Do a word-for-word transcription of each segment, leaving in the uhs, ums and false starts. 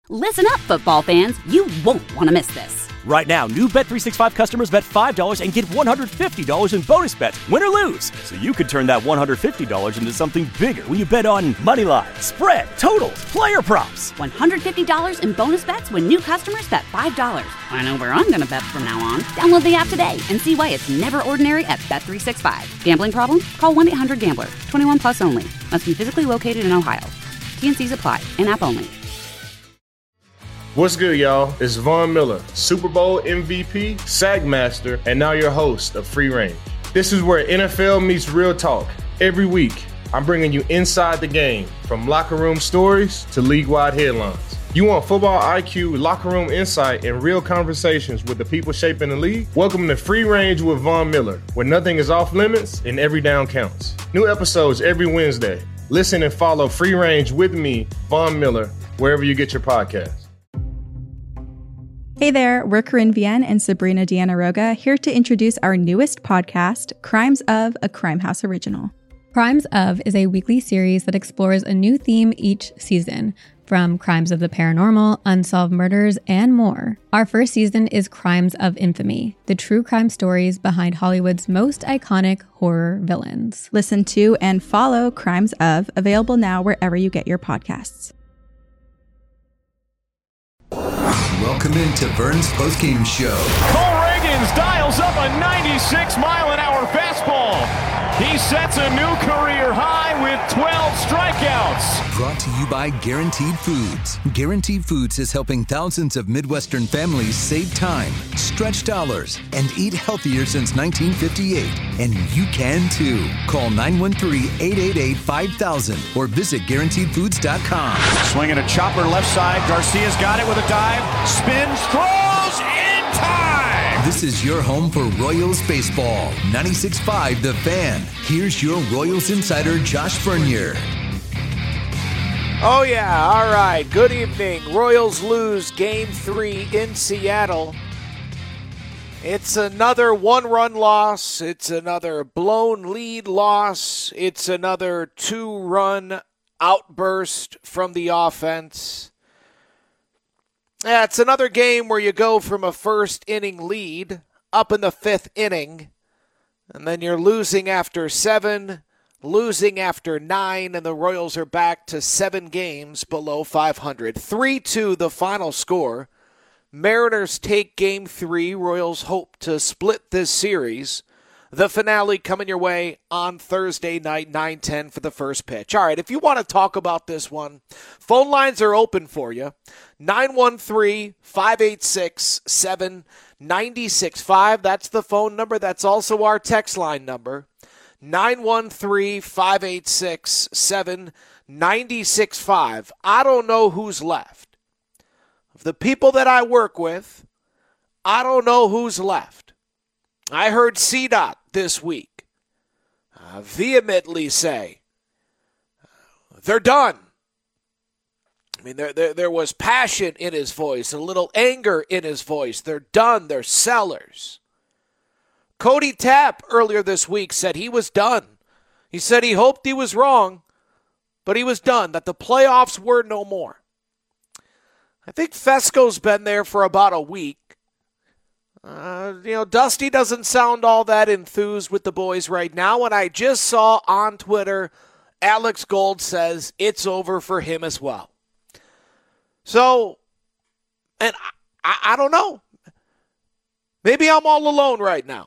Listen up, football fans. You won't want to miss this. Right now, new Bet three sixty-five customers bet five dollars and get one hundred fifty dollars in bonus bets, win or lose. So you could turn that one hundred fifty dollars into something bigger when you bet on money line, spread, totals, player props. one hundred fifty dollars in bonus bets when new customers bet five dollars. I know where I'm going to bet from now on. Download the app today and see why it's never ordinary at Bet three sixty-five. Gambling problem? Call one eight hundred gambler. twenty-one plus only. Must be physically located in Ohio. T N Cs apply. In-app only. What's good, y'all? It's Von Miller, Super Bowl M V P, Sack Master, and now your host of Free Range. This is where N F L meets real talk. Every week, I'm bringing you inside the game, from locker room stories to league-wide headlines. You want football I Q, locker room insight, and real conversations with the people shaping the league? Welcome to Free Range with Von Miller, where nothing is off limits and every down counts. New episodes every Wednesday. Listen and follow Free Range with me, Von Miller, wherever you get your podcasts. Hey there, we're Corinne Vienne and Sabrina Deanna Roga, here to introduce our newest podcast, Crimes of, a Crime House original. Crimes of is a weekly series that explores a new theme each season, from crimes of the paranormal, unsolved murders, and more. Our first season is Crimes of Infamy, the true crime stories behind Hollywood's most iconic horror villains. Listen to and follow Crimes of, available now wherever you get your podcasts. Welcome into Vern's postgame show. Cole Reagans dials up a ninety-six mile an hour fastball. He sets a new career high with twelve strikeouts. Brought to you by Guaranteed Foods. Guaranteed Foods is helping thousands of Midwestern families save time, stretch dollars, and eat healthier since nineteen fifty-eight. And you can too. Call nine one three, eight eight eight, five thousand or visit guaranteed foods dot com. Swinging a chopper left side. Garcia's got it with a dive. Spins, throws, in time. This is your home for Royals baseball. ninety-six point five The Fan. Here's your Royals insider, Josh Bernier. Oh, yeah. All right. Good evening. Royals lose game three in Seattle. It's another one-run loss. It's another blown lead loss. It's another two-run outburst from the offense. Yeah, it's another game where you go from a first-inning lead up in the fifth inning, and then you're losing after seven, losing after nine, and the Royals are back to seven games below five hundred. three two the final score. Mariners take game three. Royals hope to split this series. The finale coming your way on Thursday night, nine ten for the first pitch. All right, if you want to talk about this one, phone lines are open for you. nine one three, five eight six, seven nine six five. That's the phone number. That's also our text line number. nine one three, five eight six, seven nine six five. I don't know who's left. Of the people that I work with, I don't know who's left. I heard C DOT this week uh, vehemently say uh, they're done. I mean, there, there there was passion in his voice, a little anger in his voice. They're done. They're sellers. Cody Tapp earlier this week said he was done. He said he hoped he was wrong, but he was done, that the playoffs were no more. I think Fesco's been there for about a week. Uh, you know, Dusty doesn't sound all that enthused with the boys right now, and I just saw on Twitter Alex Gold says it's over for him as well. So, and I, I, I don't know. Maybe I'm all alone right now.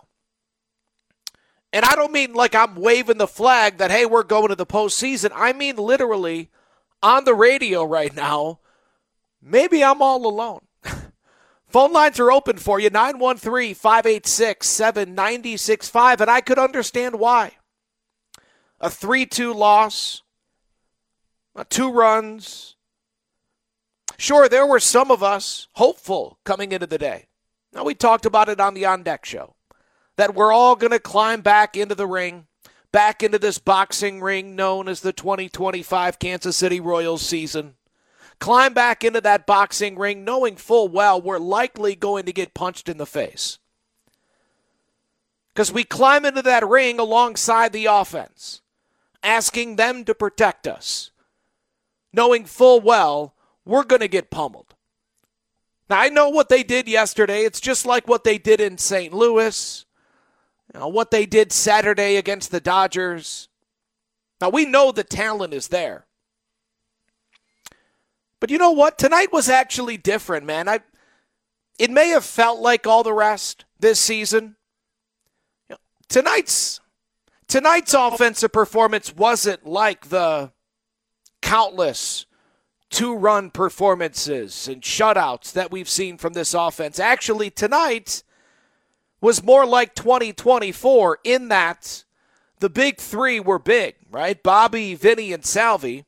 And I don't mean like I'm waving the flag that, hey, we're going to the postseason. I mean literally on the radio right now, maybe I'm all alone. Phone lines are open for you, nine one three, five eight six, seven nine six five, and I could understand why. A three two loss, a two runs. Sure, there were some of us hopeful coming into the day. Now, we talked about it on the On Deck show, that we're all going to climb back into the ring, back into this boxing ring known as the twenty twenty-five Kansas City Royals season. Climb back into that boxing ring knowing full well we're likely going to get punched in the face. Because we climb into that ring alongside the offense, asking them to protect us, knowing full well we're going to get pummeled. Now, I know what they did yesterday. It's just like what they did in Saint Louis, you know, what they did Saturday against the Dodgers. Now, we know the talent is there. But you know what? Tonight was actually different, man. I, it may have felt like all the rest this season. You know, tonight's, tonight's offensive performance wasn't like the countless two-run performances and shutouts that we've seen from this offense. Actually, tonight was more like twenty twenty-four in that the big three were big, right? Bobby, Vinny, and Salvi.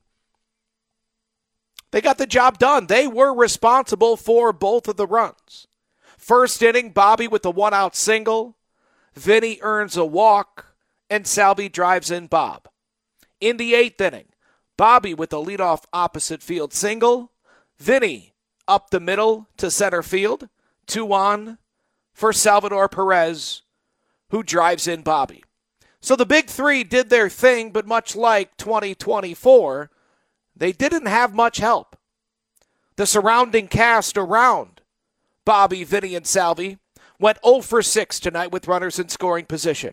They got the job done. They were responsible for both of the runs. First inning, Bobby with the one-out single. Vinny earns a walk, and Salvi drives in Bob. In the eighth inning, Bobby with a leadoff opposite field single. Vinny up the middle to center field. Two on for Salvador Perez, who drives in Bobby. So the big three did their thing, but much like twenty twenty-four, they didn't have much help. The surrounding cast around Bobby, Vinny, and Salvi went oh for six tonight with runners in scoring position.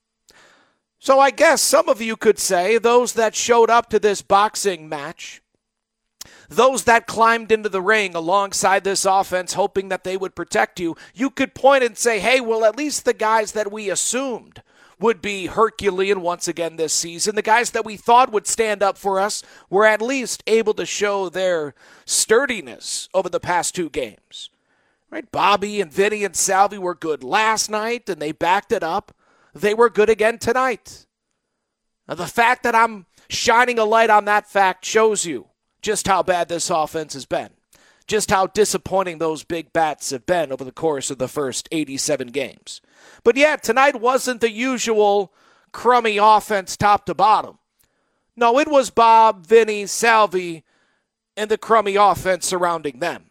So I guess some of you could say, those that showed up to this boxing match, those that climbed into the ring alongside this offense hoping that they would protect you, you could point and say, hey, well, at least the guys that we assumed would be Herculean once again this season, the guys that we thought would stand up for us were at least able to show their sturdiness over the past two games. Right? Bobby and Vinny and Salvi were good last night, and they backed it up. They were good again tonight. Now, the fact that I'm shining a light on that fact shows you just how bad this offense has been, just how disappointing those big bats have been over the course of the first eighty-seven games. But yeah, tonight wasn't the usual crummy offense top to bottom. No, it was Bob, Vinny, Salvi, and the crummy offense surrounding them.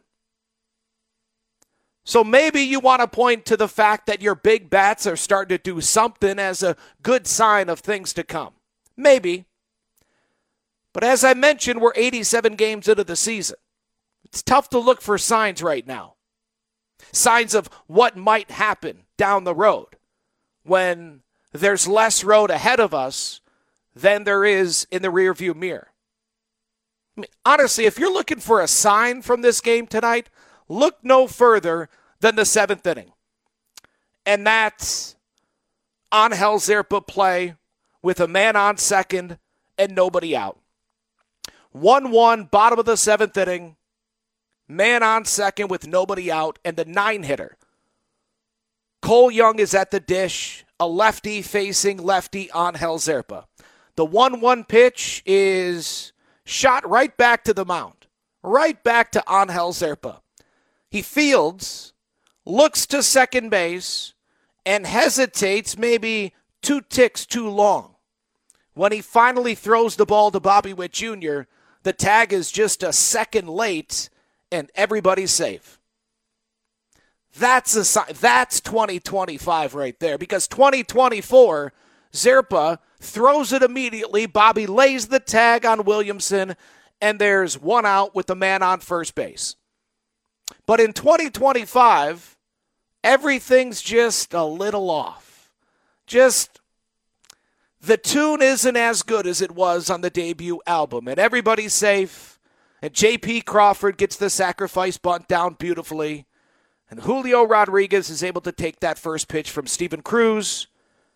So maybe you want to point to the fact that your big bats are starting to do something as a good sign of things to come. Maybe. But as I mentioned, we're eighty-seven games into the season. It's tough to look for signs right now. Signs of what might happen down the road when there's less road ahead of us than there is in the rearview mirror. I mean, honestly, if you're looking for a sign from this game tonight, look no further than the seventh inning. And that's Angel Zerpa play with a man on second and nobody out. one one, bottom of the seventh inning, man on second with nobody out, and the nine-hitter. Cole Young is at the dish, a lefty facing lefty Angel Zerpa. The one one pitch is shot right back to the mound, right back to Angel Zerpa. He fields, looks to second base, and hesitates maybe two ticks too long. When he finally throws the ball to Bobby Witt Junior, the tag is just a second late, and everybody's safe. That's a sign. That's twenty twenty-five right there, because twenty twenty-four, Zerpa throws it immediately. Bobby lays the tag on Williamson, and there's one out with the man on first base. But in twenty twenty-five, everything's just a little off. Just the tune isn't as good as it was on the debut album, and everybody's safe. And J P Crawford gets the sacrifice bunt down beautifully. And Julio Rodriguez is able to take that first pitch from Steven Cruz.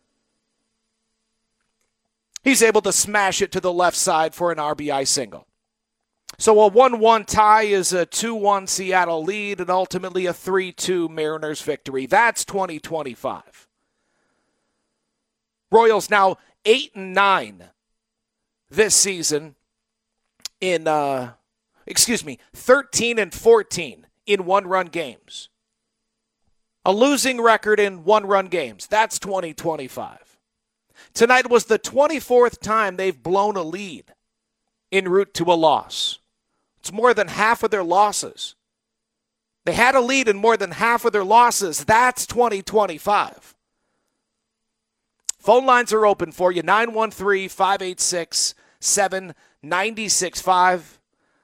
He's able to smash it to the left side for an R B I single. So a one one tie is a two one Seattle lead and ultimately a three two Mariners victory. That's twenty twenty-five. Royals now eight and nine this season in, uh, excuse me, thirteen and fourteen in one-run games. A losing record in one-run games. That's twenty twenty-five. Tonight was the twenty-fourth time they've blown a lead en route to a loss. It's more than half of their losses. They had a lead in more than half of their losses. That's twenty twenty-five. Phone lines are open for you, nine one three, five eight six, seven nine six five.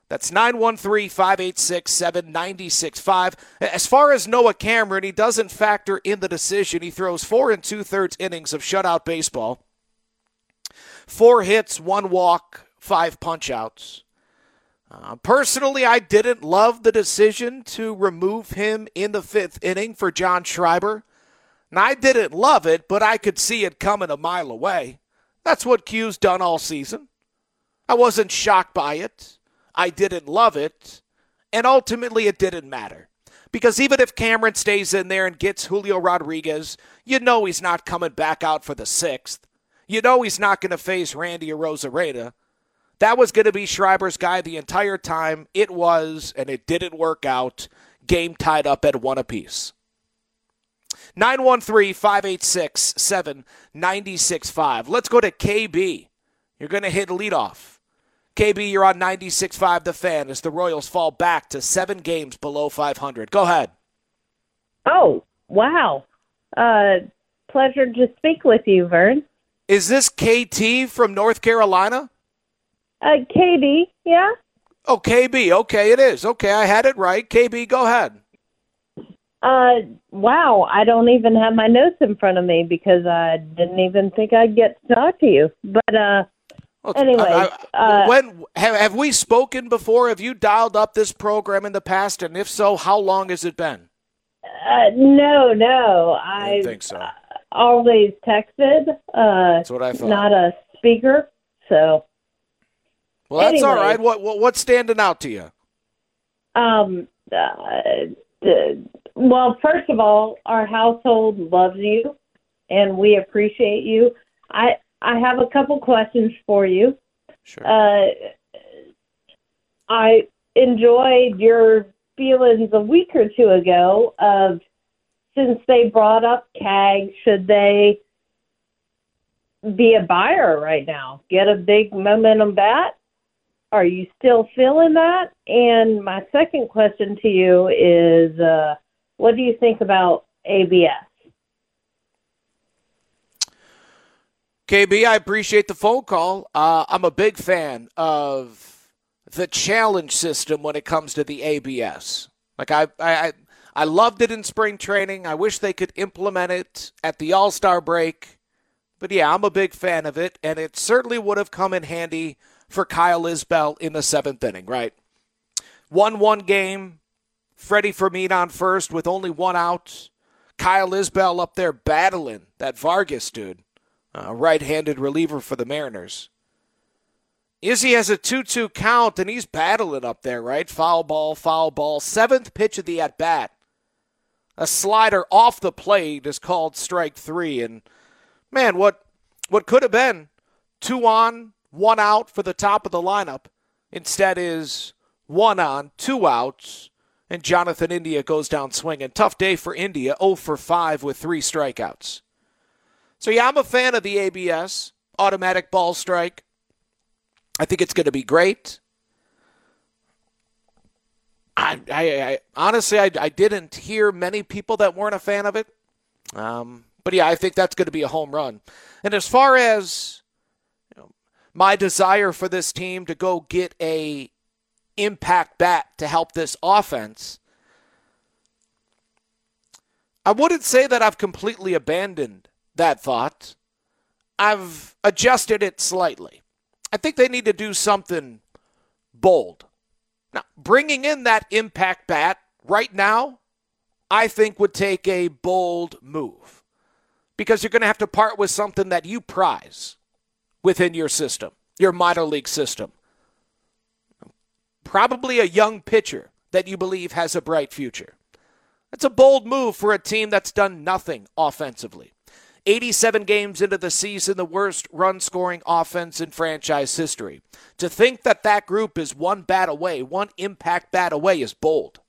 That's nine one three, five eight six, seven nine six five. As far as Noah Cameron, he doesn't factor in the decision. He throws four and two-thirds innings of shutout baseball. Four hits, one walk, five punch-outs. Uh, personally, I didn't love the decision to remove him in the fifth inning for John Schreiber. And I didn't love it, but I could see it coming a mile away. That's what Q's done all season. I wasn't shocked by it. I didn't love it. And ultimately, it didn't matter. Because even if Cameron stays in there and gets Julio Rodriguez, you know he's not coming back out for the sixth. You know he's not going to face Randy Arozarena. That was going to be Schreiber's guy the entire time. It was, and it didn't work out. Game tied up at one apiece. nine one three, five eight six, seven nine six five. Let's go to K B. You're going to hit leadoff. K B, you're on ninety-six point five The Fan as the Royals fall back to seven games below five hundred. Go ahead. Oh, wow. Uh, pleasure to speak with you, Vern. Is this K T from North Carolina? Uh, K B, yeah? Oh, K B. Okay, it is. Okay, I had it right. K B, go ahead. Uh, wow, I don't even have my notes in front of me because I didn't even think I'd get to talk to you. But, uh, well, anyway. I, I, uh, when have, have we spoken before? Have you dialed up this program in the past? And if so, how long has it been? Uh, no, no. I didn't think so. Uh, always texted. Uh, That's what I thought. Not a speaker, so. Well, that's anyway, all right. What, what What's standing out to you? Um. Uh, well, first of all, our household loves you, and we appreciate you. I I have a couple questions for you. Sure. Uh, I enjoyed your feelings a week or two ago of since they brought up C A G, should they be a buyer right now? Get a big momentum bat? Are you still feeling that? And my second question to you is, uh, what do you think about A B S? K B, I appreciate the phone call. Uh, I'm a big fan of the challenge system when it comes to the A B S. Like I, I, I loved it in spring training. I wish they could implement it at the All-Star break. But yeah, I'm a big fan of it, and it certainly would have come in handy for Kyle Isbell in the seventh inning, right? one one game, Freddie Fermin on first with only one out. Kyle Isbell up there battling that Vargas dude, a right-handed reliever for the Mariners. Izzy has a two two count, and he's battling up there, right? Foul ball, foul ball. Seventh pitch of the at-bat. A slider off the plate is called strike three. And, man, what what could have been two on, one out for the top of the lineup instead is one on, two outs, and Jonathan India goes down swinging. Tough day for India, oh for five with three strikeouts. So, yeah, I'm a fan of the A B S, automatic ball strike. I think it's going to be great. I, I, I honestly, I, I didn't hear many people that weren't a fan of it. Um, but, yeah, I think that's going to be a home run. And as far as my desire for this team to go get a impact bat to help this offense, I wouldn't say that I've completely abandoned that thought. I've adjusted it slightly. I think they need to do something bold. Now, bringing in that impact bat right now, I think would take a bold move because you're going to have to part with something that you prize within your system, your minor league system. Probably a young pitcher that you believe has a bright future. That's a bold move for a team that's done nothing offensively. eighty-seven games into the season, the worst run-scoring offense in franchise history. To think that that group is one bat away, one impact bat away is bold.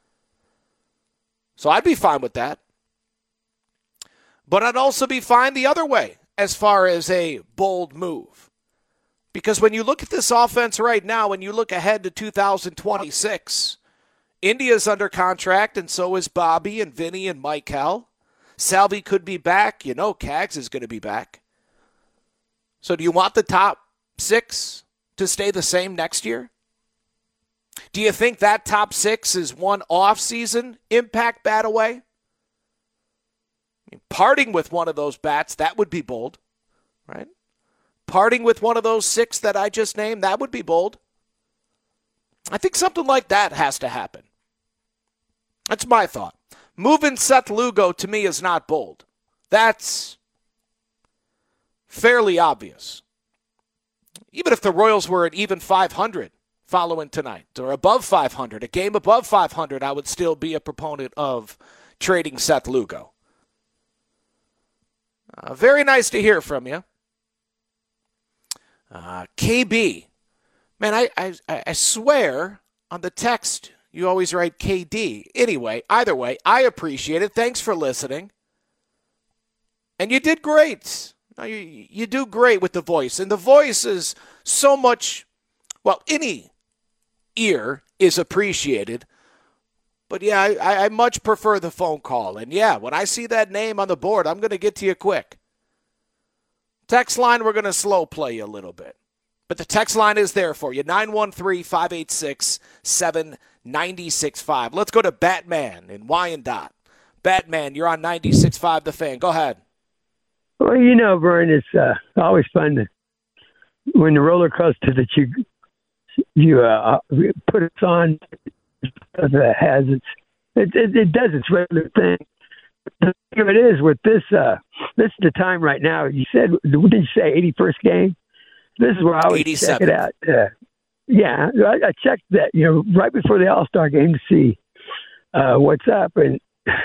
So I'd be fine with that. But I'd also be fine the other way as far as a bold move. Because when you look at this offense right now, when you look ahead to two thousand twenty-six, India's under contract, and so is Bobby and Vinny and Michael. Salvi could be back. You know Cags is going to be back. So do you want the top six to stay the same next year? Do you think that top six is one off-season impact bat away? I mean, parting with one of those bats, that would be bold, right? Parting with one of those six that I just named, that would be bold. I think something like that has to happen. That's my thought. Moving Seth Lugo to me is not bold. That's fairly obvious. Even if the Royals were at even five hundred following tonight, or above five hundred, a game above five hundred, I would still be a proponent of trading Seth Lugo. Uh, very nice to hear from you. Uh, K B. Man, I, I, I swear on the text you always write K D. Anyway, either way, I appreciate it. Thanks for listening. And you did great. You, you do great with the voice. And the voice is so much, well, any ear is appreciated. But yeah, I, I much prefer the phone call. And yeah, when I see that name on the board, I'm going to get to you quick. Text line, we're going to slow play you a little bit. But the text line is there for you, nine one three, five eight six, seven nine six five. Let's go to Batman in Wyandotte. Batman, you're on ninety-six point five The Fan. Go ahead. Well, you know, Vern, it's uh, always fun to, when the roller coaster that you you uh, put us on uh, has its it, it, it does its regular thing. The thing of it is, with this, uh, this is the time right now. You said, what did you say, eighty-first game? This is where I would check it out. Uh, yeah, I, I checked that, you know, right before the All-Star game to see uh, what's up. And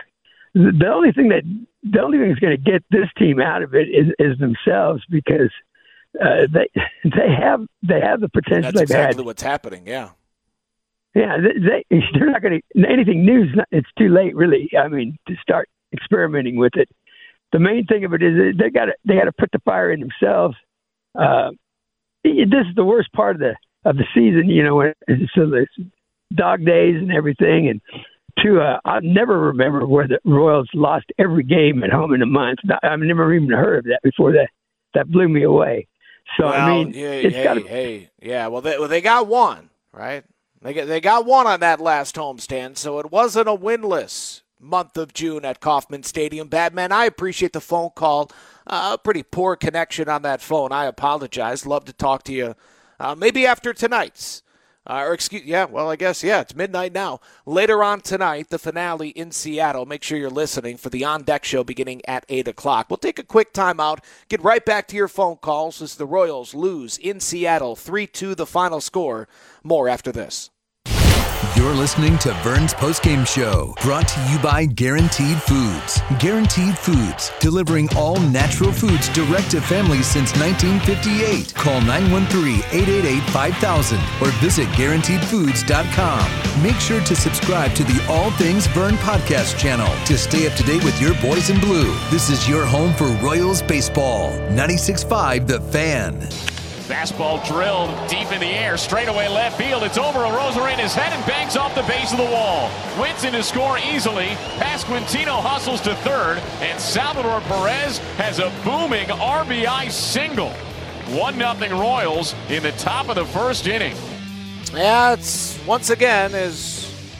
the only thing that the only thing that's going to get this team out of it is, is themselves, because uh, they they have they have the potential. That's exactly had. what's happening. Yeah. Yeah, they, they they're not going to anything new. It's too late, really. I mean, to start experimenting with it. The main thing of it is they got to they got to put the fire in themselves. Uh, this is the worst part of the of the season, you know. When, so there's dog days and everything, and to uh, I'll never remember where the Royals lost every game at home in a month. I've never even heard of that before. That that blew me away. So well, I mean, yeah, it's hey, gotta, hey, yeah. Well, they well they got one, right? They got they got one on that last homestand, so it wasn't a winless month of June at Kauffman Stadium. Batman, I appreciate the phone call. Uh, pretty poor connection on that phone. I apologize. Love to talk to you. Uh, maybe after tonight's. Uh, or excuse, yeah, well, I guess, yeah, it's midnight now. Later on tonight, the finale in Seattle. Make sure you're listening for the On Deck Show beginning at eight o'clock. We'll take a quick timeout, get right back to your phone calls as the Royals lose in Seattle, three two the final score. More after this. You're listening to Vern's Postgame Show, brought to you by Guaranteed Foods. Guaranteed Foods, delivering all natural foods direct to families since nineteen fifty-eight. Call nine one three, eight eight eight, five thousand or visit guaranteed foods dot com. Make sure to subscribe to the All Things Vern podcast channel to stay up to date with your boys in blue. This is your home for Royals baseball. ninety-six point five The Fan. Fastball drilled deep in the air, straight away left field. It's over. Arozarena's head and bangs off the base of the wall. Wins to score easily. Pasquantino hustles to third, and Salvador Perez has a booming R B I single. one nothing Royals in the top of the first inning. Yeah, it's once again as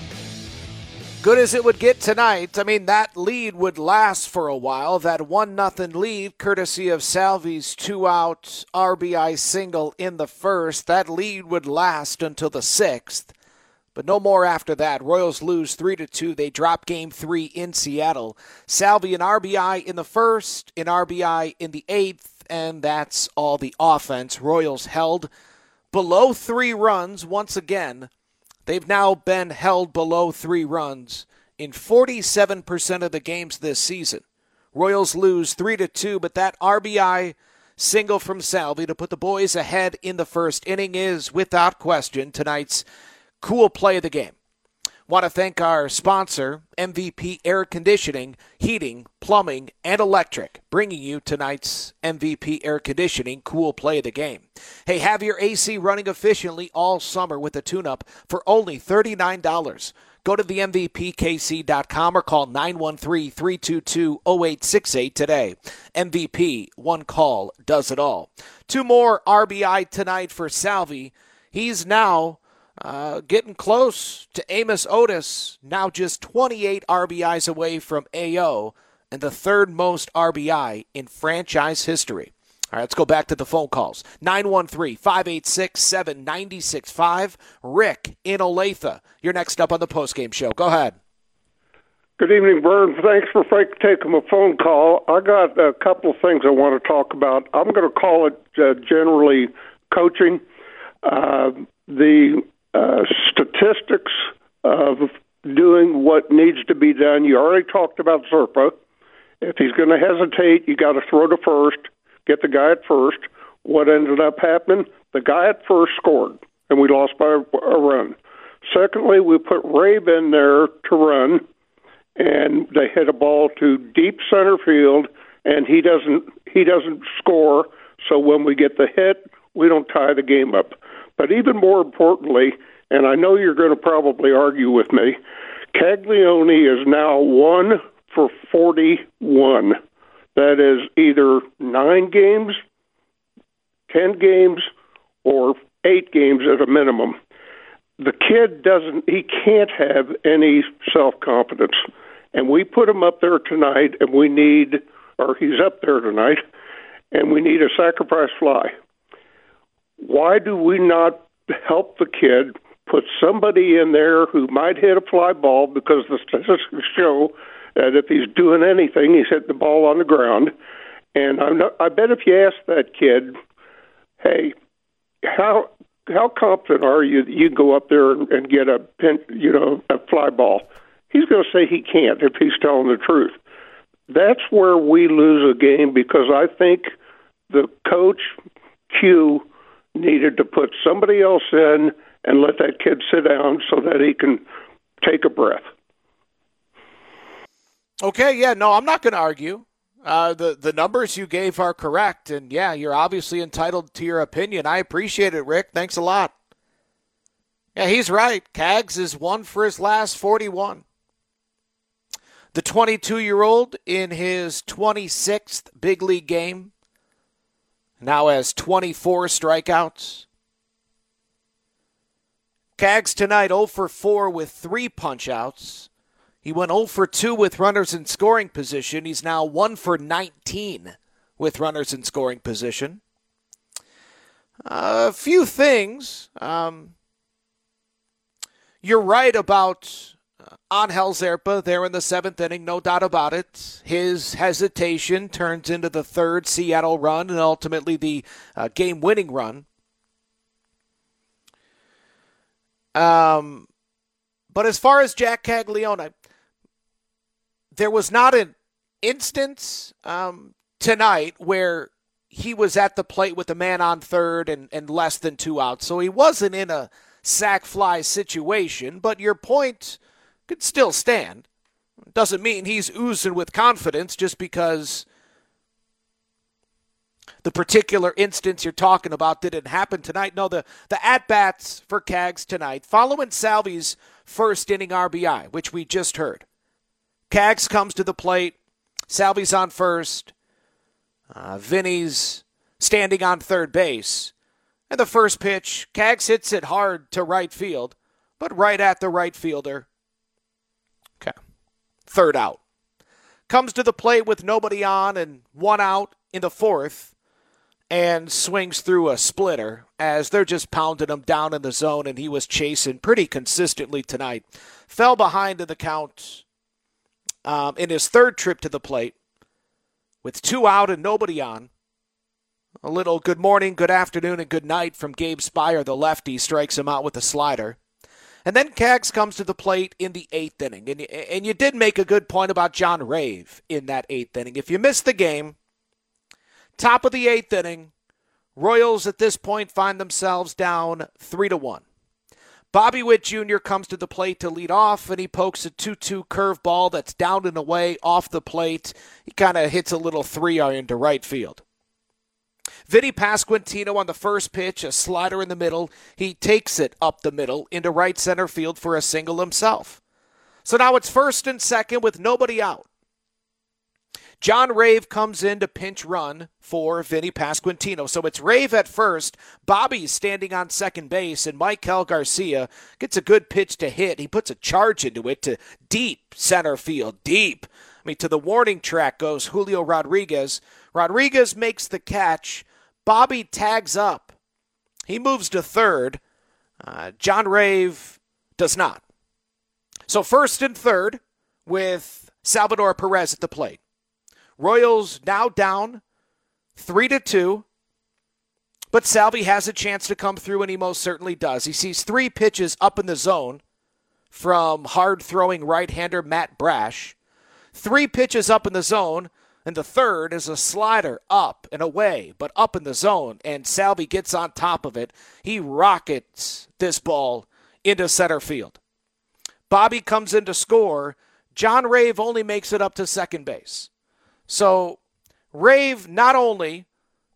good as it would get tonight. I mean, that lead would last for a while. That one nothing lead, courtesy of Salvi's two-out R B I single in the first. That lead would last until the sixth, but no more after that. Royals lose three to two. They drop game three in Seattle. Salvi an R B I in the first, an R B I in the eighth, and that's all the offense. Royals held below three runs once again. They've now been held below three runs in forty-seven percent of the games this season. Royals lose three to two, but that R B I single from Salvi to put the boys ahead in the first inning is, without question, tonight's cool play of the game. Want to thank our sponsor, M V P Air Conditioning, Heating, Plumbing, and Electric, bringing you tonight's M V P Air Conditioning cool play of the game. Hey, have your A C running efficiently all summer with a tune-up for only thirty-nine dollars. Go to the M V P K C dot com or call nine one three, three two two, zero eight six eight today. M V P, one call does it all. Two more R B I tonight for Salvi. He's now uh, getting close to Amos Otis, now just twenty-eight R B Is away from A O and the third most R B I in franchise history. All right, let's go back to the phone calls. nine one three, five eight six, seven nine six five. Rick in Olathe, you're next up on the postgame show. Go ahead. Good evening, Vern. Thanks for taking my phone call. I got a couple of things I want to talk about. I'm going to call it uh, generally coaching. Uh, the uh, statistics of doing what needs to be done. You already talked about Zerpa. If he's going to hesitate, you got to throw to first, get the guy at first. What ended up happening? The guy at first scored, and we lost by a run. Secondly, we put Rabe in there to run, and they hit a ball to deep center field, and he doesn't he doesn't score. So when we get the hit, we don't tie the game up. But even more importantly, and I know you're going to probably argue with me, Caglione is now one for forty-one. That is either nine games, ten games, or eight games at a minimum. The kid doesn't, he can't have any self-confidence. And we put him up there tonight, and we need, or he's up there tonight, and we need a sacrifice fly. Why do we not help the kid, put somebody in there who might hit a fly ball, because the statistics show that if he's doing anything, he's hitting the ball on the ground. And I'm not, I bet if you ask that kid, hey, how how confident are you that you go up there and, and get a pin, you know, a fly ball? He's going to say he can't if he's telling the truth. That's where we lose a game, because I think the coach, Q, needed to put somebody else in and let that kid sit down so that he can take a breath. Okay, yeah, no, I'm not going to argue. Uh, the, the numbers you gave are correct, and yeah, you're obviously entitled to your opinion. I appreciate it, Rick. Thanks a lot. Yeah, he's right. Cags is one for his last forty-one. The twenty-two-year-old in his twenty-sixth big league game now has twenty-four strikeouts. Cags tonight oh for four with three punch-outs. He went oh for two with runners in scoring position. He's now one for nineteen with runners in scoring position. Uh, a few things. Um, you're right about Angel Zerpa there in the seventh inning, no doubt about it. His hesitation turns into the third Seattle run and ultimately the uh, game-winning run. Um, but as far as Jack Caglione, there was not an instance um, tonight where he was at the plate with a man on third and, and less than two outs. So he wasn't in a sac fly situation, but your point could still stand. Doesn't mean he's oozing with confidence just because the particular instance you're talking about didn't happen tonight. No, the, the at-bats for Cags tonight, following Salvi's first inning R B I, which we just heard. Cags comes to the plate. Salvi's on first. Uh, Vinny's standing on third base. And the first pitch, Cags hits it hard to right field, but right at the right fielder. Okay. Third out. Comes to the plate with nobody on and one out in the fourth and swings through a splitter as they're just pounding him down in the zone, and he was chasing pretty consistently tonight. Fell behind in the count um, in his third trip to the plate with two out and nobody on. A little good morning, good afternoon, and good night from Gabe Spire, the lefty, strikes him out with a slider. And then Cags comes to the plate in the eighth inning. And, and you did make a good point about John Rave in that eighth inning. If you missed the game, top of the eighth inning, Royals at this point find themselves down three to one. Bobby Witt Junior comes to the plate to lead off, and he pokes a two two curveball that's down and away off the plate. He kind of hits a little three-iron to right field. Vinny Pasquantino on the first pitch, a slider in the middle. He takes it up the middle into right center field for a single himself. So now it's first and second with nobody out. John Rave comes in to pinch run for Vinny Pasquantino. So it's Rave at first, Bobby's standing on second base, and Maikel Garcia gets a good pitch to hit. He puts a charge into it to deep center field, deep. I mean, to the warning track goes Julio Rodriguez. Rodriguez makes the catch. Bobby tags up. He moves to third. Uh, John Rave does not. So first and third with Salvador Perez at the plate. Royals now down three to two, but Salvi has a chance to come through, and he most certainly does. He sees three pitches up in the zone from hard-throwing right-hander Matt Brash. Three pitches up in the zone, and the third is a slider up and away, but up in the zone, and Salvi gets on top of it. He rockets this ball into center field. Bobby comes in to score. John Rave only makes it up to second base. So Rave not only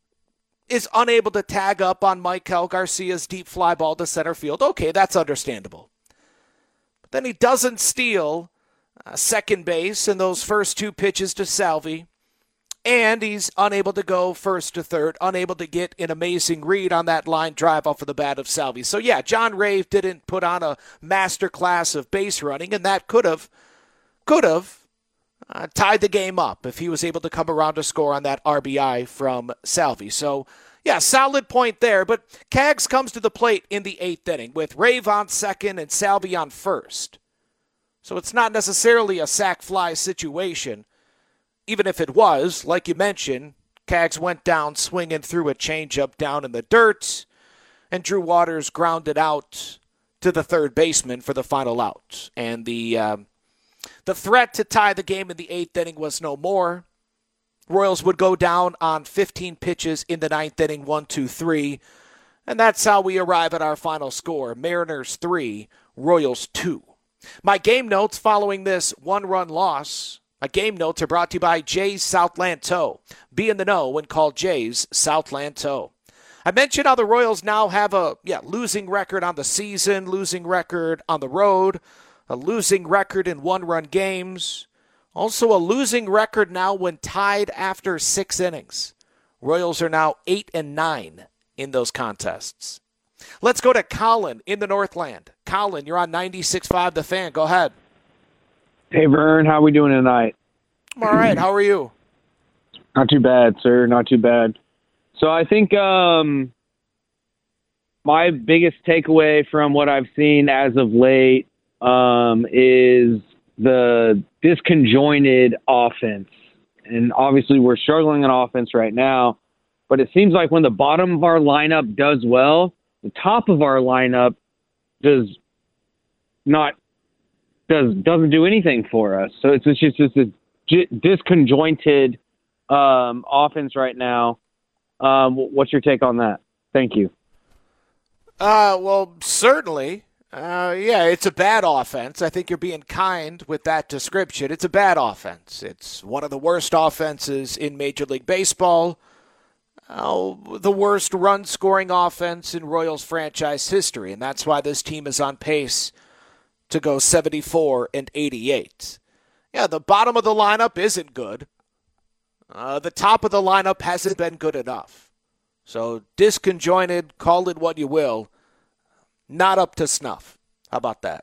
is unable to tag up on Maikel Garcia's deep fly ball to center field. Okay, that's understandable. But then he doesn't steal uh, second base in those first two pitches to Salvi. And he's unable to go first to third, unable to get an amazing read on that line drive off of the bat of Salvi. So yeah, John Rave didn't put on a master class of base running, and that could have, could have, Uh, tied the game up if he was able to come around to score on that R B I from Salvi. So, yeah, solid point there. But Cags comes to the plate in the eighth inning with Rave on second and Salvi on first. So it's not necessarily a sac fly situation. Even if it was, like you mentioned, Cags went down swinging through a changeup down in the dirt, and Drew Waters grounded out to the third baseman for the final out. And the... Uh, The threat to tie the game in the eighth inning was no more. Royals would go down on fifteen pitches in the ninth inning, one, two, three. And that's how we arrive at our final score. Mariners three, Royals two. My game notes following this one-run loss. My game notes are brought to you by Jay's Southland Tow. Be in the know when called Jay's Southland Tow. I mentioned how the Royals now have a yeah losing record on the season, losing record on the road, a losing record in one-run games. Also a losing record now when tied after six innings. Royals are now eight and nine in those contests. Let's go to Colin in the Northland. Colin, you're on ninety-six point five The Fan. Go ahead. Hey, Vern. How we doing tonight? I'm all right. How are you? Not too bad, sir. Not too bad. So I think um, my biggest takeaway from what I've seen as of late um, is the disconjointed offense. And obviously we're struggling on offense right now, but it seems like when the bottom of our lineup does well, the top of our lineup does not does doesn't do anything for us. So it's just just a disconjointed um, offense right now. Um, what's your take on that? Thank you. Uh, well, certainly. Uh, yeah, it's a bad offense. I think you're being kind with that description. It's a bad offense. It's one of the worst offenses in Major League Baseball. Oh, the worst run-scoring offense in Royals franchise history, and that's why this team is on pace to go seventy-four and eighty-eight. Yeah, the bottom of the lineup isn't good. Uh, the top of the lineup hasn't been good enough. So disconjointed, call it what you will, not up to snuff. How about that?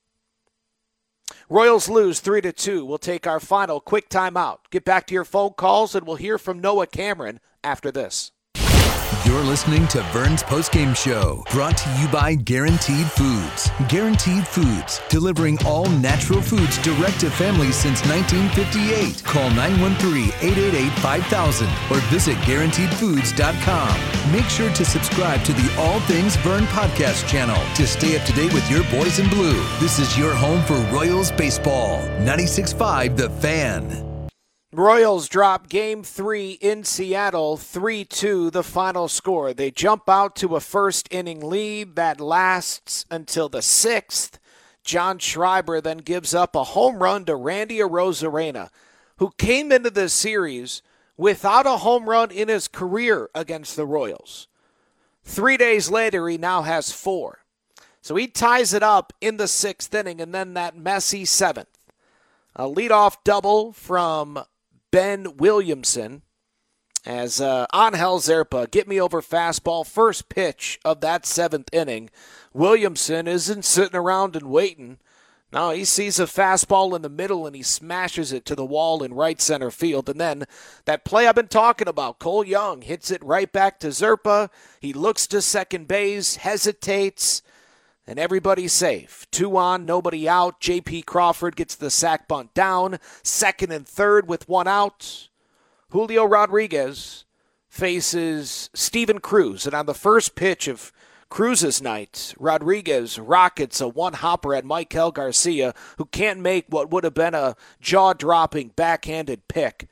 Royals lose three to two. We'll take our final quick timeout. Get back to your phone calls, and we'll hear from Noah Cameron after this. You're listening to Vern's Postgame Show, brought to you by Guaranteed Foods. Guaranteed Foods, delivering all natural foods direct to families since nineteen fifty-eight. Call nine one three, eight eight eight, five thousand or visit guaranteed foods dot com. Make sure to subscribe to the All Things Vern podcast channel to stay up to date with your boys in blue. This is your home for Royals baseball. ninety-six point five The Fan. Royals drop game three in Seattle, three two, the final score. They jump out to a first-inning lead that lasts until the sixth. John Schreiber then gives up a home run to Randy Arozarena, who came into this series without a home run in his career against the Royals. Three days later, he now has four. So he ties it up in the sixth inning, and then that messy seventh. A leadoff double from Ben Williamson. As uh, Angel Zerpa, get me over fastball, first pitch of that seventh inning. Williamson isn't sitting around and waiting. No, he sees a fastball in the middle and he smashes it to the wall in right center field. And then that play I've been talking about, Cole Young hits it right back to Zerpa. He looks to second base, hesitates, and everybody's safe. Two on, nobody out. J P. Crawford gets the sac bunt down. Second and third with one out. Julio Rodriguez faces Steven Cruz, and on the first pitch of Cruz's night, Rodriguez rockets a one-hopper at Michael Garcia, who can't make what would have been a jaw-dropping backhanded pick.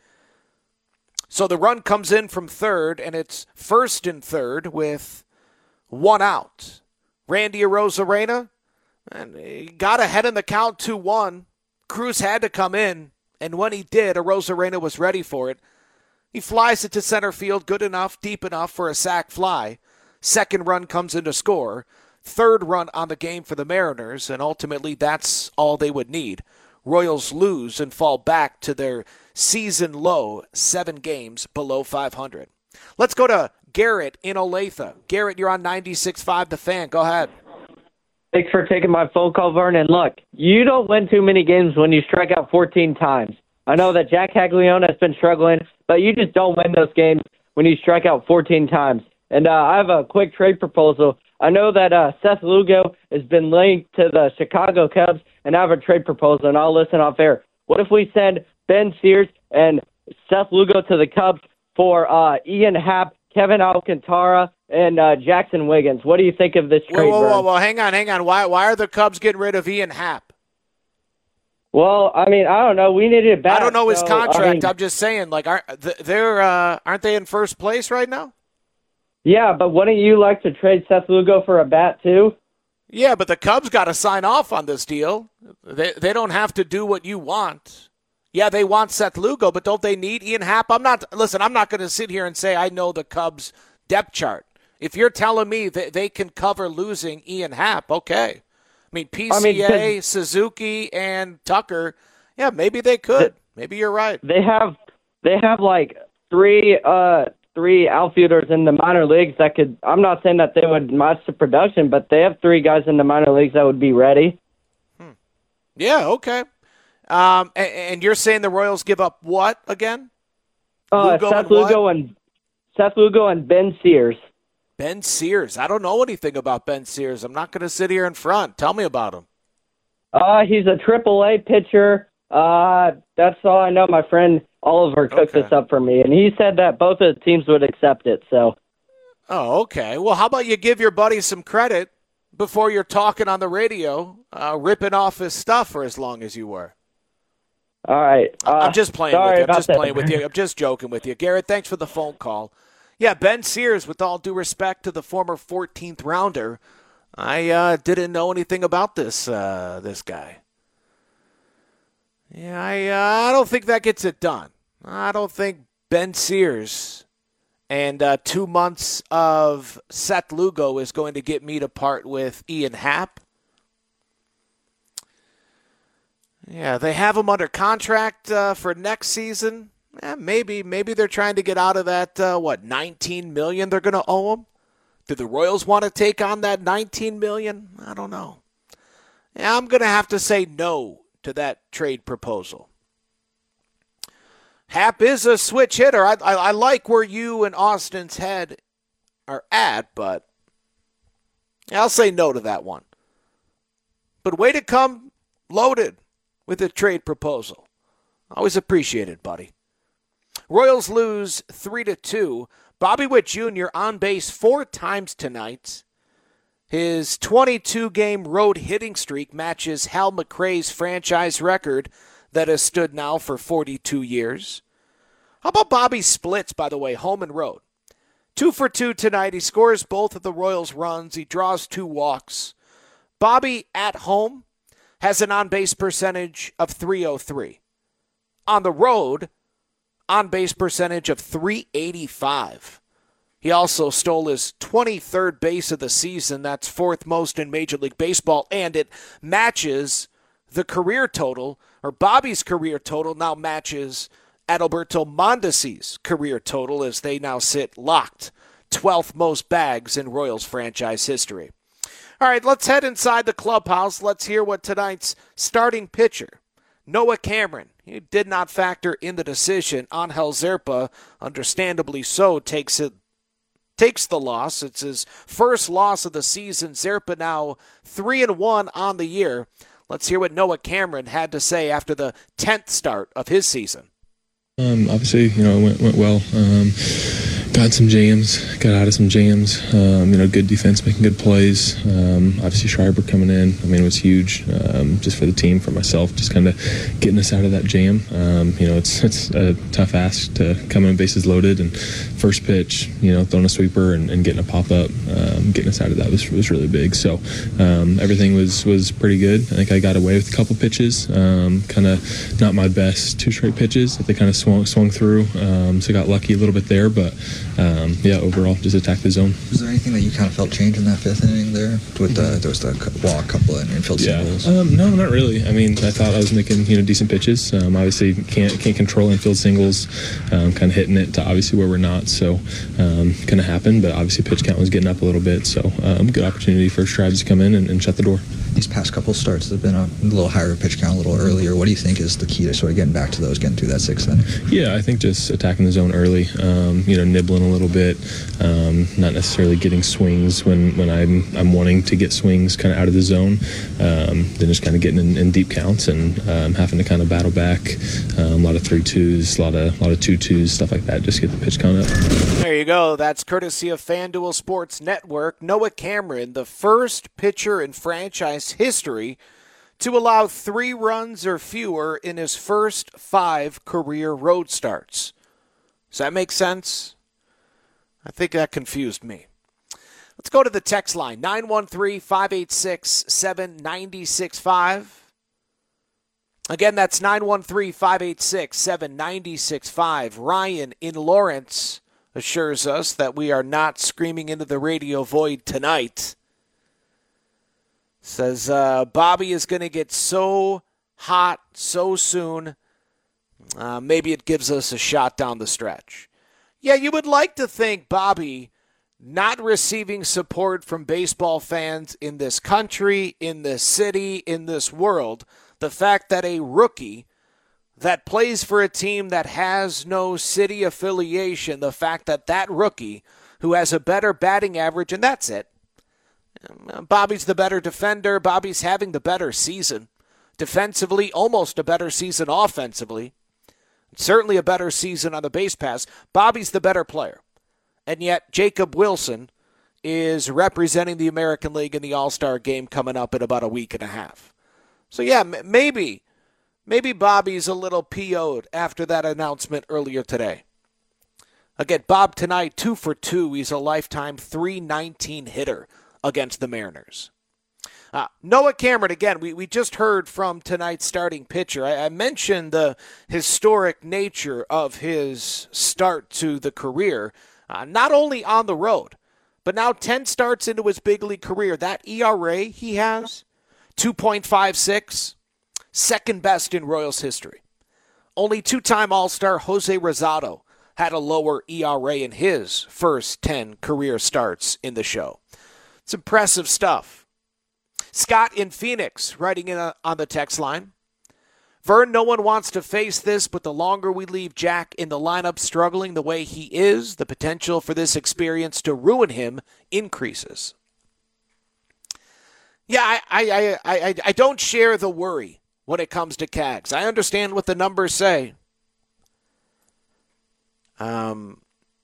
So the run comes in from third, and it's first and third with one out. Randy Arozarena, and he got ahead in the count two one. Cruz had to come in, and when he did, Arozarena was ready for it. He flies it to center field, good enough, deep enough for a sac fly. Second run comes in to score. Third run on the game for the Mariners, and ultimately that's all they would need. Royals lose and fall back to their season low, seven games below five hundred. Let's go to Garrett in Olathe. Garrett, you're on ninety-six point five The Fan. Go ahead. Thanks for taking my phone call, Vernon. Look, you don't win too many games when you strike out fourteen times. I know that Jack Caglione has been struggling, but you just don't win those games when you strike out fourteen times. And uh, I have a quick trade proposal. I know that uh, Seth Lugo has been linked to the Chicago Cubs, and I have a trade proposal, and I'll listen off air. What if we send Ben Sears and Seth Lugo to the Cubs for uh, Ian Happ, Kevin Alcantara, and uh, Jackson Wiggins? What do you think of this trade? Whoa, whoa, whoa, whoa, hang on, hang on. Why, why are the Cubs getting rid of Ian Happ? Well, I mean, I don't know. We needed it back. I don't know his so, contract. I mean, I'm just saying, like, aren't they're uh, aren't they in first place right now? Yeah, but wouldn't you like to trade Seth Lugo for a bat too? Yeah, but the Cubs got to sign off on this deal. They they don't have to do what you want. Yeah, they want Seth Lugo, but don't they need Ian Happ? I'm not. Listen, I'm not going to sit here and say I know the Cubs depth chart. If you're telling me that they can cover losing Ian Happ, okay. I mean, P C A, I mean, Suzuki, and Tucker, yeah, maybe they could. Maybe you're right. They have they have like three uh, three outfielders in the minor leagues that could. I'm not saying that they would match the production, but they have three guys in the minor leagues that would be ready. Hmm. Yeah, okay. Um, and, and you're saying the Royals give up what again? Uh, Lugo Seth and Lugo what? and Seth Lugo and Ben Sears. Ben Sears. I don't know anything about Ben Sears. I'm not going to sit here in front. Tell me about him. Uh, he's a triple A pitcher. Uh, that's all I know. My friend Oliver cooked Okay. this up for me, and he said that both of the teams would accept it. So, Oh, okay. Well, how about you give your buddy some credit before you're talking on the radio, uh, ripping off his stuff for as long as you were? all right. Uh, I'm just playing sorry with you. I'm about just that. playing with you. I'm just joking with you. Garrett, thanks for the phone call. Yeah, Ben Sears, with all due respect to the former fourteenth rounder, I uh, didn't know anything about this uh, this guy. Yeah, I uh, I don't think that gets it done. I don't think Ben Sears and uh, two months of Seth Lugo is going to get me to part with Ian Happ. Yeah, they have him under contract uh, for next season. Eh, maybe, maybe they're trying to get out of that. Uh, what, nineteen million dollars they're going to owe him? Do the Royals want to take on that nineteen million dollars? I don't know. Yeah, I'm going to have to say no to that trade proposal. Happ is a switch hitter. I, I, I like where you and Austin's head are at, but I'll say no to that one. But way to come loaded with a trade proposal. Always appreciate it, buddy. Royals lose three to two. Bobby Witt Junior on base four times tonight. His twenty-two game road hitting streak matches Hal McRae's franchise record that has stood now for forty-two years. How about Bobby's splits, by the way, home and road? Two for two tonight. He scores both of the Royals' runs. He draws two walks. Bobby at home has an on-base percentage of three oh three. On the road, on-base percentage of three eighty-five. He also stole his twenty-third base of the season. That's fourth most in Major League Baseball, and it matches the career total, or Bobby's career total now matches Adalberto Mondesi's career total as they now sit locked, twelfth most bags in Royals franchise history. All right, let's head inside the clubhouse. Let's hear what tonight's starting pitcher, Noah Cameron, he did not factor in the decision. Angel Zerpa, understandably so, takes it takes the loss. It's his first loss of the season. Zerpa now three and one on the year. Let's hear what Noah Cameron had to say after the tenth start of his season. Um, obviously, you know, it went, went well. Um, got some jams, got out of some jams. Um, you know, good defense, making good plays. Um, obviously, Schreiber coming in, I mean, it was huge um, just for the team, for myself, just kind of getting us out of that jam. Um, you know, it's it's a tough ask to come in bases loaded and first pitch, you know, throwing a sweeper and, and getting a pop-up, um, getting us out of that was was really big. So um, everything was, was pretty good. I think I got away with a couple pitches, um, kind of not my best two straight pitches that they kind of swung, swung through. Um, so got lucky a little bit there, but um, yeah, overall, just attack the zone. Was there anything that you kind of felt change in that fifth inning there? With the, there was the walk, couple of infield yeah. singles. Um, no, not really. I mean, I thought I was making you know decent pitches. Um, obviously, can't can't control infield singles. Um, kind of hitting it to obviously where we're not. So, um, kind of happened. But obviously, pitch count was getting up a little bit. So, um, good opportunity for Strides to come in and, and shut the door. These past couple starts have been a little higher pitch count, a little earlier. What do you think is the key to sort of getting back to those, getting through that sixth inning? Yeah, I think just attacking the zone early. Um, you know, nibbling a little bit. Um, not necessarily getting swings when, when I'm I'm wanting to get swings kind of out of the zone. Um, then just kind of getting in, in deep counts and um, having to kind of battle back. Um, a lot of three twos, a lot of a lot of two twos, stuff like that. Just get the pitch count up. There you go. That's courtesy of FanDuel Sports Network. Noah Cameron, the first pitcher in franchise history to allow three runs or fewer in his first five career road starts. Does that make sense? I think that confused me. Let's go to the text line, nine one three, five eight six, seven nine six five. Again, that's nine one three, five eight six, seven nine six five. Ryan in Lawrence assures us that we are not screaming into the radio void tonight. Says uh, Bobby is going to get so hot so soon, uh, maybe it gives us a shot down the stretch. Yeah, you would like to think Bobby not receiving support from baseball fans in this country, in this city, in this world, the fact that a rookie that plays for a team that has no city affiliation, the fact that that rookie who has a better batting average, and that's it. Bobby's the better defender. Bobby's having the better season. Defensively, almost a better season offensively. Certainly a better season on the base pass. Bobby's the better player. And yet Jacob Wilson is representing the American League in the All-Star game coming up in about a week and a half. So yeah, m- maybe, maybe Bobby's a little P O'd after that announcement earlier today. Again, Bob tonight, two for two. He's a lifetime three nineteen hitter against the Mariners. Uh, Noah Cameron, again, we, we just heard from tonight's starting pitcher. I, I mentioned the historic nature of his start to the career, uh, not only on the road, but now ten starts into his big league career. That E R A he has, two point five six, second best in Royals history. Only two-time All-Star Jose Rosado had a lower E R A in his first ten career starts in the show. It's impressive stuff. Scott in Phoenix writing in a, on the text line. Vern, no one wants to face this, but the longer we leave Jack in the lineup struggling the way he is, the potential for this experience to ruin him increases. Yeah, I I, I, I, I don't share the worry when it comes to Cags. I understand what the numbers say. Um...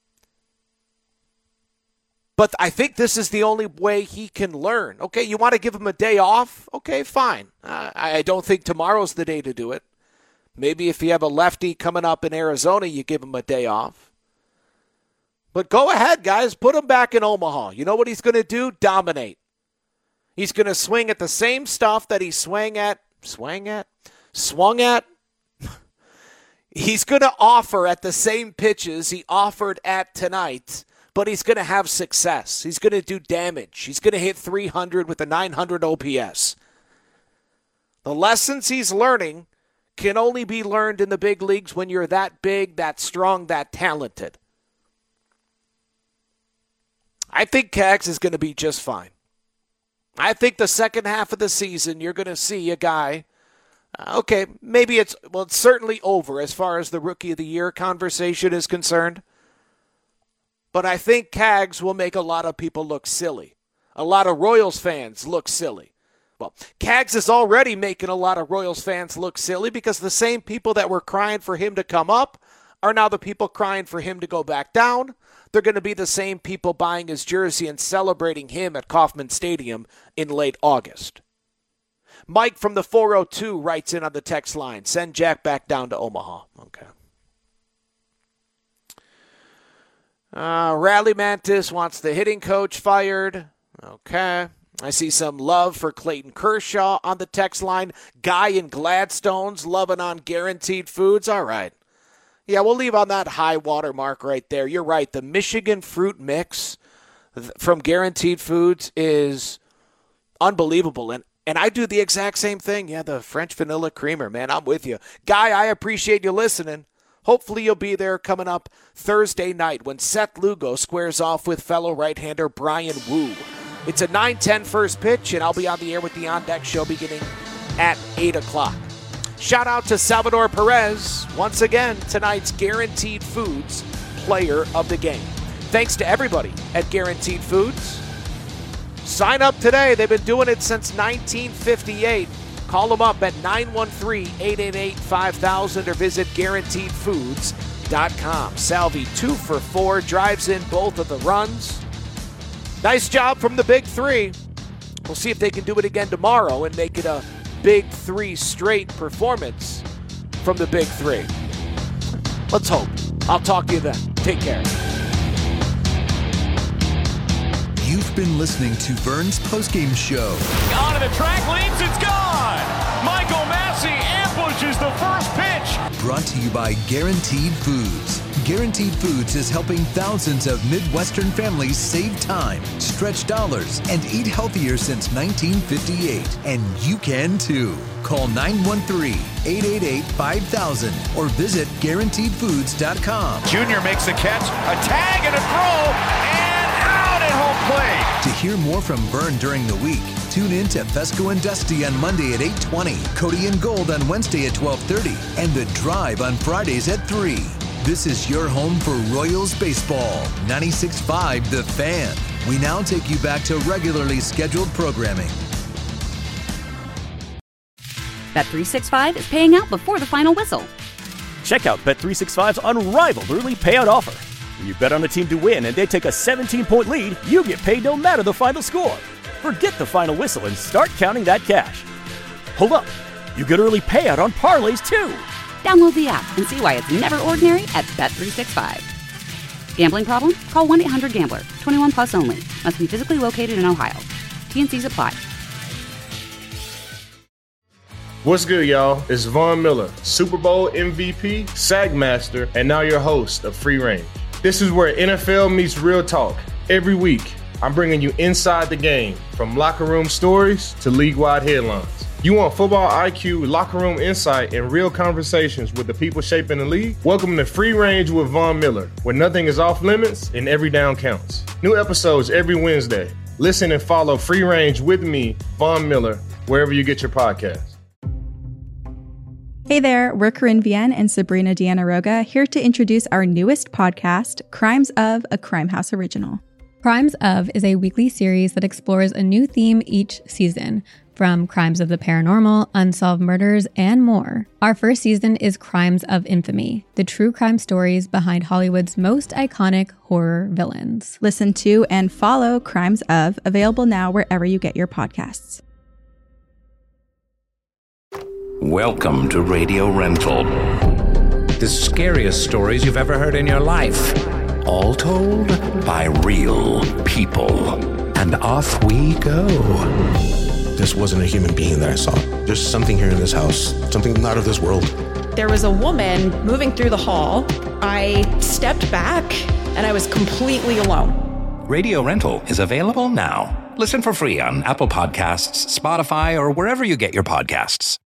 But I think this is the only way he can learn. Okay, you want to give him a day off? Okay, fine. Uh, I don't think tomorrow's the day to do it. Maybe if you have a lefty coming up in Arizona, you give him a day off. But go ahead, guys. Put him back in Omaha. You know what he's going to do? Dominate. He's going to swing at the same stuff that he swung at. Swang at? Swung at? He's going to offer at the same pitches he offered at tonight. But he's going to have success. He's going to do damage. He's going to hit three hundred with a nine hundred O P S. The lessons he's learning can only be learned in the big leagues when you're that big, that strong, that talented. I think Kaggs is going to be just fine. I think the second half of the season, you're going to see a guy, uh, okay, maybe it's, well, it's certainly over as far as the Rookie of the Year conversation is concerned. But I think Kaggs will make a lot of people look silly. A lot of Royals fans look silly. Well, Kaggs is already making a lot of Royals fans look silly because the same people that were crying for him to come up are now the people crying for him to go back down. They're going to be the same people buying his jersey and celebrating him at Kauffman Stadium in late August. Mike from the four oh two writes in on the text line, send Jack back down to Omaha. Okay. Uh, Rally Mantis wants the hitting coach fired. Okay. I see some love for Clayton Kershaw on the text line. Guy in Gladstone's loving on Guaranteed Foods. All right. Yeah, we'll leave on that high water mark right there. You're right. The Michigan fruit mix from Guaranteed Foods is unbelievable. And and I do the exact same thing. Yeah, the French vanilla creamer, man. I'm with you. Guy, I appreciate you listening. Hopefully you'll be there coming up Thursday night when Seth Lugo squares off with fellow right-hander Brian Wu. It's a nine ten first pitch, and I'll be on the air with the On Deck Show beginning at eight o'clock. Shout out to Salvador Perez, once again, tonight's Guaranteed Foods Player of the Game. Thanks to everybody at Guaranteed Foods. Sign up today. They've been doing it since nineteen fifty-eight. Call them up at nine one three, eight eight eight, five thousand or visit guaranteed foods dot com. Salvi, two for four, drives in both of the runs. Nice job from the big three. We'll see if they can do it again tomorrow and make it a big three straight performance from the big three. Let's hope. I'll talk to you then. Take care. You've been listening to Vern's postgame show. On to the track, leaps, it's gone! Michael Massey ambushes the first pitch. Brought to you by Guaranteed Foods. Guaranteed Foods is helping thousands of Midwestern families save time, stretch dollars, and eat healthier since nineteen fifty-eight. And you can too. Call nine one three, eight eight eight, five thousand or visit guaranteed foods dot com. Junior makes the catch, a tag and a throw, and out at home plate. To hear more from Vern during the week, tune in to Fesco and Dusty on Monday at eight twenty, Cody and Gold on Wednesday at twelve thirty, and The Drive on Fridays at three. This is your home for Royals baseball. ninety-six point five The Fan. We now take you back to regularly scheduled programming. Bet three sixty-five is paying out before the final whistle. Check out Bet three sixty-five's unrivaled early payout offer. When you bet on a team to win and they take a seventeen-point lead, you get paid no matter the final score. Forget the final whistle and start counting that cash. Hold up. You get early payout on parlays too. Download the app and see why it's never ordinary at Bet three sixty-five. Gambling problem? Call one eight hundred gambler. twenty-one plus only. Must be physically located in Ohio. T and C's apply. What's good, y'all? It's Von Miller, Super Bowl M V P, SAG Master, and now your host of Free Range. This is where N F L meets real talk. Every week, I'm bringing you inside the game, from locker room stories to league-wide headlines. You want football I Q, locker room insight, and real conversations with the people shaping the league? Welcome to Free Range with Von Miller, where nothing is off limits and every down counts. New episodes every Wednesday. Listen and follow Free Range with me, Von Miller, wherever you get your podcasts. Hey there, we're Corinne Vienne and Sabrina Diana-Roga here to introduce our newest podcast, Crimes of, a Crime House original. Crimes of is a weekly series that explores a new theme each season, from crimes of the paranormal, unsolved murders, and more. Our first season is Crimes of Infamy, the true crime stories behind Hollywood's most iconic horror villains. Listen to and follow Crimes of, available now wherever you get your podcasts. Welcome to Radio Rental. The scariest stories you've ever heard in your life. All told by real people. And off we go. This wasn't a human being that I saw. There's something here in this house, something not of this world. There was a woman moving through the hall. I stepped back and I was completely alone. Radio Rental is available now. Listen for free on Apple Podcasts, Spotify, or wherever you get your podcasts.